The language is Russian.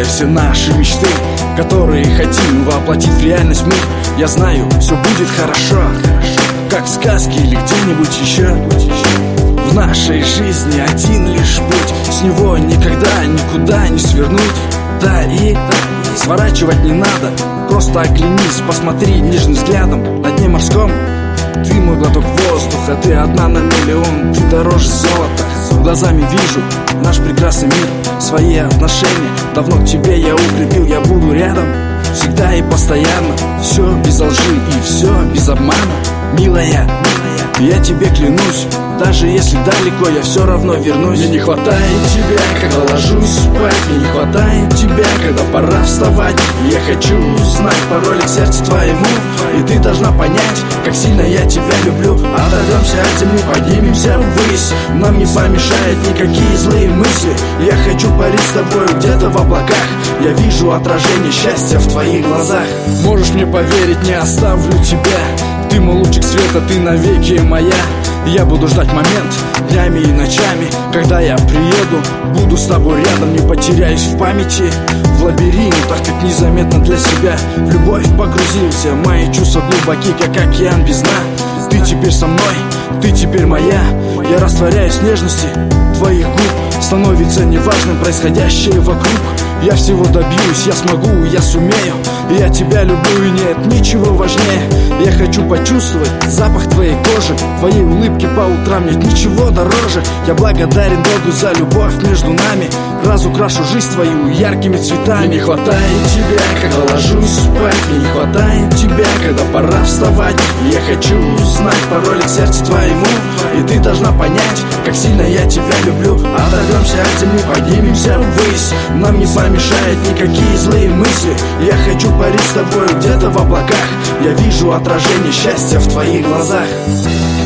все наши мечты, которые хотим воплотить в реальность мы. Я знаю, все будет хорошо, как в сказке или где-нибудь еще. В нашей жизни один лишь путь, с него никогда никуда не свернуть. Да, и сворачивать не надо, просто оглянись, посмотри нежным взглядом. На дне морском ты мой глоток воздуха, ты одна на миллион, ты дороже золота. Глазами вижу наш прекрасный мир, свои отношения давно к тебе я укрепил. Я буду рядом всегда и постоянно, все без лжи и все без обмана. Милая, я тебе клянусь, даже если далеко, я все равно вернусь. Мне не хватает тебя, когда ложусь спать, мне не хватает тебя, когда пора вставать. Я хочу узнать пароль к сердцу твоему, и ты должна понять, как сильно я тебя люблю. Оторвемся от земли, поднимемся ввысь, нам не помешают никакие злые мысли. Я хочу парить с тобой где-то в облаках, я вижу отражение счастья в твоих глазах. Можешь мне поверить, не оставлю тебя, ты мой лучик света, ты навеки моя. Я буду ждать момент днями и ночами, когда я приеду, буду с тобой рядом, не потеряюсь в памяти, в лабиринтах, как незаметно для себя. В любовь погрузился, мои чувства глубоки, как океан без дна. Ты теперь со мной, ты теперь моя, я растворяюсь в нежности твоих губ. Становится неважным происходящее вокруг. Я всего добьюсь, я смогу, я сумею. Я тебя люблю и нет ничего важнее. Я хочу почувствовать запах твоей кожи, твоей улыбки по утрам, нет ничего дороже. Я благодарен Богу за любовь между нами, разукрашу жизнь твою яркими цветами. Мне не хватает тебя, когда ложусь спать, мне не хватает тебя, когда пора вставать. Я хочу узнать пароль к сердцу твоему, и ты должна понять, как сильно я тебя люблю. Оторвемся от земли, поднимемся ввысь, нам не помешают никакие злые мысли. Я хочу парить с тобой где-то в облаках, я вижу отражение счастья в твоих глазах.